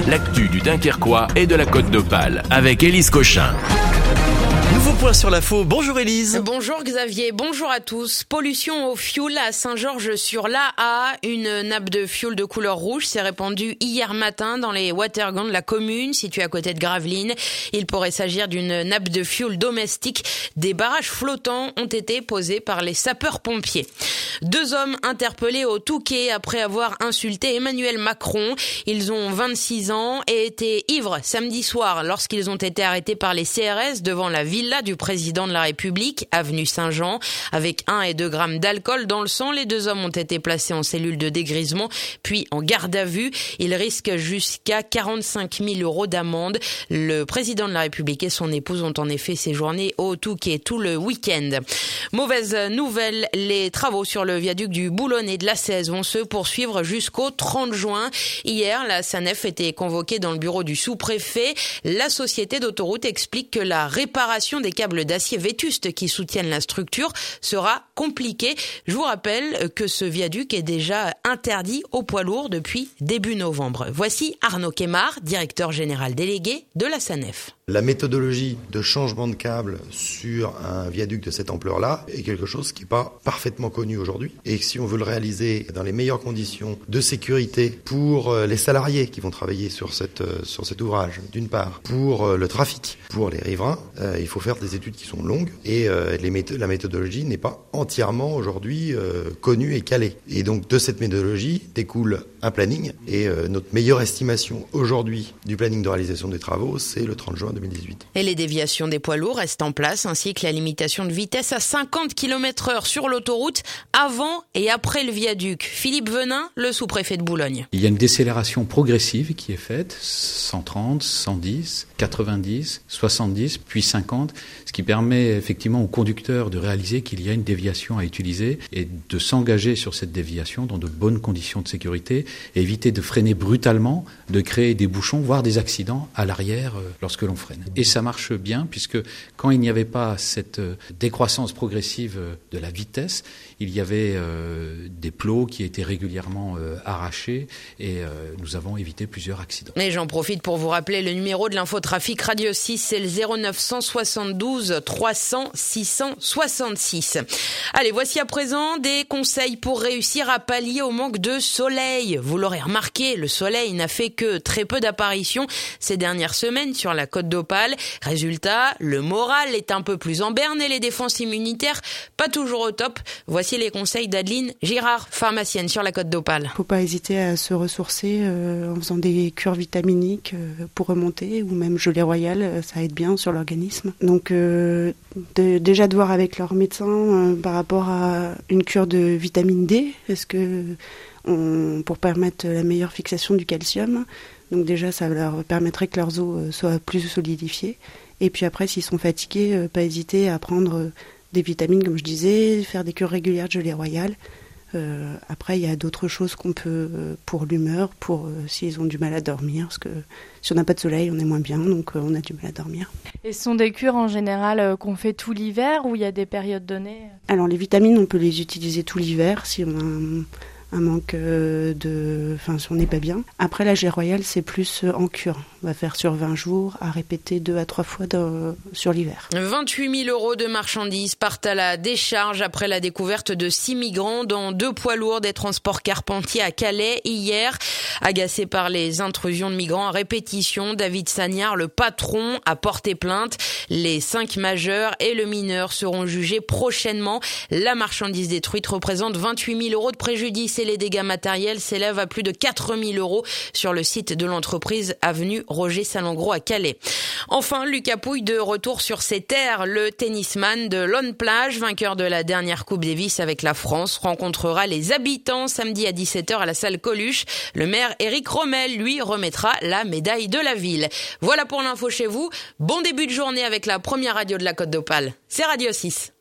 l'actu du Dunkerquois et de la Côte d'Opale avec Élise Cochin. Nouveau point sur l'info. Bonjour Élise. Bonjour Xavier, bonjour à tous. Pollution au fioul à Saint-Georges-sur-l'Aa. Une nappe de fioul de couleur rouge s'est répandue hier matin dans les watergans de la commune située à côté de Gravelines. Il pourrait s'agir d'une nappe de fioul domestique. Des barrages flottants ont été posés par les sapeurs-pompiers. 2 hommes interpellés au Touquet après avoir insulté Emmanuel Macron. Ils ont 26 ans et étaient ivres samedi soir lorsqu'ils ont été arrêtés par les CRS devant la villa du président de la République, avenue Saint-Jean. Avec 1 et 2 grammes d'alcool dans le sang, les 2 hommes ont été placés en cellule de dégrisement, puis en garde à vue. Ils risquent jusqu'à 45 000 € d'amende. Le président de la République et son épouse ont en effet séjourné au Touquet tout le week-end. Mauvaise nouvelle, les travaux sur le viaduc du Boulonnais de la 16 vont se poursuivre jusqu'au 30 juin. Hier, la SANEF était convoquée dans le bureau du sous-préfet. La société d'autoroute explique que la réparation des câbles d'acier vétustes qui soutiennent la structure sera compliquée. Je vous rappelle que ce viaduc est déjà interdit aux poids lourds depuis début novembre. Voici Arnaud Kemar, directeur général délégué de la SANEF. La méthodologie de changement de câble sur un viaduc de cette ampleur-là est quelque chose qui n'est pas parfaitement connu aujourd'hui. Et si on veut le réaliser dans les meilleures conditions de sécurité pour les salariés qui vont travailler sur cet ouvrage, d'une part, pour le trafic, pour les riverains, il faut faire des études qui sont longues et la méthodologie n'est pas entièrement aujourd'hui connue et calée. Et donc de cette méthodologie découle un planning et notre meilleure estimation aujourd'hui du planning de réalisation des travaux, c'est le 30 juin 2018. Et les déviations des poids lourds restent en place, ainsi que la limitation de vitesse à 50 km/h sur l'autoroute avant et après le viaduc. Philippe Venin, le sous-préfet de Boulogne. Il y a une décélération progressive qui est faite, 130, 110, 90, 70, puis 50, ce qui permet effectivement aux conducteurs de réaliser qu'il y a une déviation à utiliser et de s'engager sur cette déviation dans de bonnes conditions de sécurité et éviter de freiner brutalement, de créer des bouchons, voire des accidents à l'arrière lorsque l'on freine. Et ça marche bien puisque quand il n'y avait pas cette décroissance progressive de la vitesse, il y avait des plots qui étaient régulièrement arrachés et nous avons évité plusieurs accidents. Et j'en profite pour vous rappeler le numéro de l'infotrafic Radio 6, c'est le 0972 300 666. Allez, voici à présent des conseils pour réussir à pallier au manque de soleil. Vous l'aurez remarqué, le soleil n'a fait que très peu d'apparitions ces dernières semaines sur la Côte d'Opale. Résultat, le moral est un peu plus en berne et les défenses immunitaires pas toujours au top. Voici les conseils d'Adeline Girard, pharmacienne sur la Côte d'Opale. Faut pas hésiter à se ressourcer en faisant des cures vitaminiques pour remonter ou même gelée royale, ça aide bien sur l'organisme. Donc déjà de voir avec leur médecin par rapport à une cure de vitamine D, pour permettre la meilleure fixation du calcium. Donc déjà, ça leur permettrait que leurs os soient plus solidifiés. Et puis après, s'ils sont fatigués, pas hésiter à prendre des vitamines, comme je disais, faire des cures régulières de gelée royale. Après, il y a d'autres choses qu'on peut, pour l'humeur, pour s'ils ont du mal à dormir, parce que si on n'a pas de soleil, on est moins bien, donc on a du mal à dormir. Et ce sont des cures en général qu'on fait tout l'hiver, ou il y a des périodes données ? Alors les vitamines, on peut les utiliser tout l'hiver, si on a un manque si on n'est pas bien. Après, la gelée royale, c'est plus en cure. On va faire sur 20 jours, à répéter 2 à 3 fois sur l'hiver. 28 000 € de marchandises partent à la décharge après la découverte de 6 migrants dans 2 poids lourds des transports Carpentier à Calais hier. Agacé par les intrusions de migrants à répétition, David Sagnard, le patron, a porté plainte. Les 5 majeurs et le mineur seront jugés prochainement. La marchandise détruite représente 28 000 € de préjudice et les dégâts matériels s'élèvent à plus de 4 000 € sur le site de l'entreprise avenue Roger Salengro à Calais. Enfin, Lucas Pouille de retour sur ses terres. Le tennisman de Lone Plage, vainqueur de la dernière Coupe Davis avec la France, rencontrera les habitants samedi à 17h à la salle Coluche. Le maire Éric Rommel lui remettra la médaille de la ville. Voilà pour l'info chez vous. Bon début de journée avec la première radio de la Côte d'Opale. C'est Radio 6.